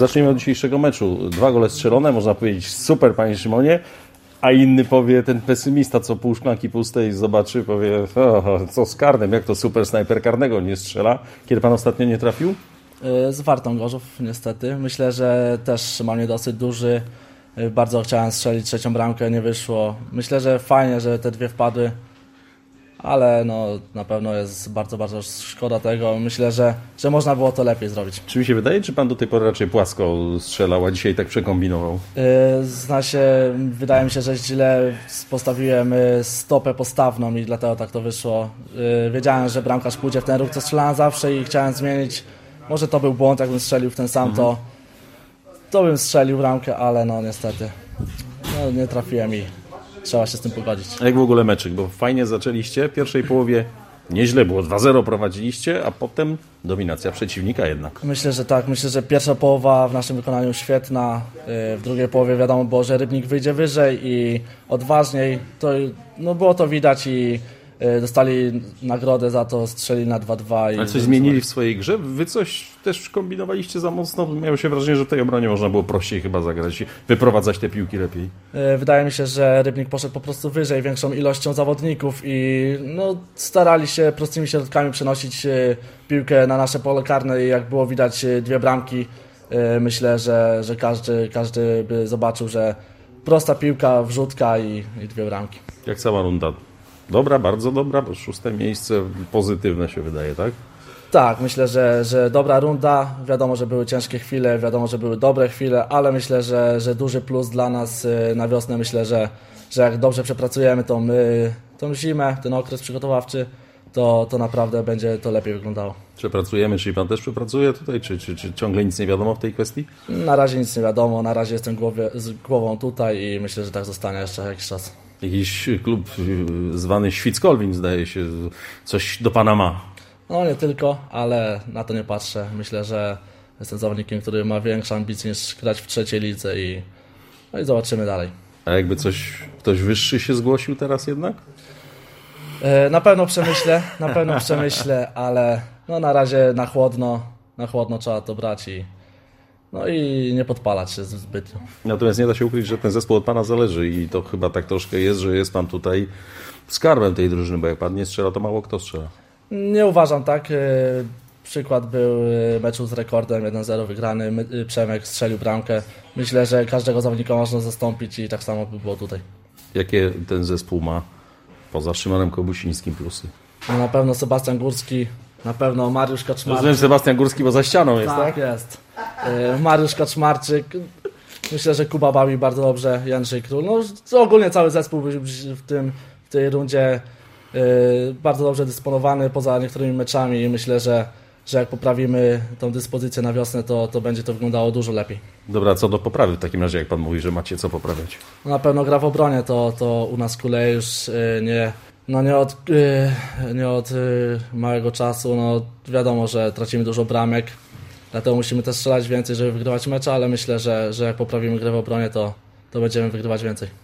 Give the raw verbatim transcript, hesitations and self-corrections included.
Zacznijmy od dzisiejszego meczu. Dwa gole strzelone, można powiedzieć super, panie Szymonie, a inny powie, ten pesymista, co pół szklanki pustej zobaczy, powie, o, co z karnym, jak to super snajper karnego nie strzela. Kiedy pan ostatnio nie trafił? Z Wartą Gorzów niestety. Myślę, że też mam niedosyt duży. Bardzo chciałem strzelić trzecią bramkę, nie wyszło. Myślę, że fajnie, że te dwie wpadły, ale no, na pewno jest bardzo, bardzo szkoda tego. Myślę, że, że można było to lepiej zrobić. Czy mi się wydaje, czy pan do tej pory raczej płasko strzelał, a dzisiaj tak przekombinował? Yy, zna się, wydaje mi się, że źle postawiłem stopę postawną i dlatego tak to wyszło. Yy, wiedziałem, że bramkarz pójdzie w ten ruch, co strzelałem zawsze i chciałem zmienić. Może to był błąd, jakbym strzelił w ten sam, mhm. to, to bym strzelił bramkę, ale no niestety no, nie trafiłem i trzeba się z tym pogodzić. A jak w ogóle meczyk? Bo fajnie zaczęliście, w pierwszej połowie nieźle było, dwa zero prowadziliście, a potem dominacja przeciwnika jednak. Myślę, że tak. Myślę, że pierwsza połowa w naszym wykonaniu świetna. W drugiej połowie wiadomo było, że Rybnik wyjdzie wyżej i odważniej. To, no było to widać i dostali nagrodę za to, strzeli na dwa dwa. Ale coś zmienili w swojej grze? Wy coś też kombinowaliście za mocno? Miałem się wrażenie, że w tej obronie można było prościej chyba zagrać i wyprowadzać te piłki lepiej. Wydaje mi się, że Rybnik poszedł po prostu wyżej, większą ilością zawodników i no, starali się prostymi środkami przenosić piłkę na nasze pole karne i jak było widać dwie bramki, myślę, że, że każdy, każdy by zobaczył, że prosta piłka, wrzutka i, i dwie bramki. Jak cała runda? Dobra, bardzo dobra, bo szóste miejsce pozytywne się wydaje, tak? Tak, myślę, że, że dobra runda. Wiadomo, że były ciężkie chwile, wiadomo, że były dobre chwile, ale myślę, że, że duży plus dla nas na wiosnę. Myślę, że, że jak dobrze przepracujemy tą, tą zimę, ten okres przygotowawczy, to, to naprawdę będzie to lepiej wyglądało. Przepracujemy, czyli pan też przepracuje tutaj, czy, czy, czy ciągle nic nie wiadomo w tej kwestii? Na razie nic nie wiadomo, na razie jestem głowie, z głową tutaj i myślę, że tak zostanie jeszcze jakiś czas. Jakiś klub zwany Świckolwin, zdaje się, coś do pana ma. No nie tylko, ale na to nie patrzę. Myślę, że jestem zawodnikiem, który ma większe ambicje niż grać w trzeciej lidze i, no i zobaczymy dalej. A jakby coś, ktoś wyższy się zgłosił teraz jednak? Na pewno przemyślę, na pewno przemyślę, ale no na razie na chłodno, na chłodno trzeba to brać i no i nie podpalać się zbytnio. Natomiast nie da się ukryć, że ten zespół od pana zależy i to chyba tak troszkę jest, że jest pan tutaj skarbem tej drużyny, bo jak pan nie strzela, to mało kto strzela. Nie uważam tak. Przykład był meczu z Rekordem jeden zero wygrany. Przemek strzelił bramkę. Myślę, że każdego zawodnika można zastąpić i tak samo by było tutaj. Jakie ten zespół ma poza Szymonem Kobusińskim plusy? No na pewno Sebastian Górski, na pewno Mariusz Kaczmarczyk. Rozumiem, Sebastian Górski, bo za ścianą jest, tak? Tak, jest. Mariusz Kaczmarczyk. Myślę, że Kuba bawi bardzo dobrze, Jędrzej Król. No ogólnie cały zespół w, tym, w tej rundzie yy, bardzo dobrze dysponowany poza niektórymi meczami i myślę, że, że jak poprawimy tą dyspozycję na wiosnę, to, to będzie to wyglądało dużo lepiej. Dobra, co do poprawy w takim razie, jak pan mówi, że macie co poprawiać? No na pewno gra w obronie, to, to u nas kuleje już yy, nie, no nie od, yy, nie od yy, małego czasu. No wiadomo, że tracimy dużo bramek. Dlatego musimy też strzelać więcej, żeby wygrywać mecze, ale myślę, że, że jak poprawimy grę w obronie, to, to będziemy wygrywać więcej.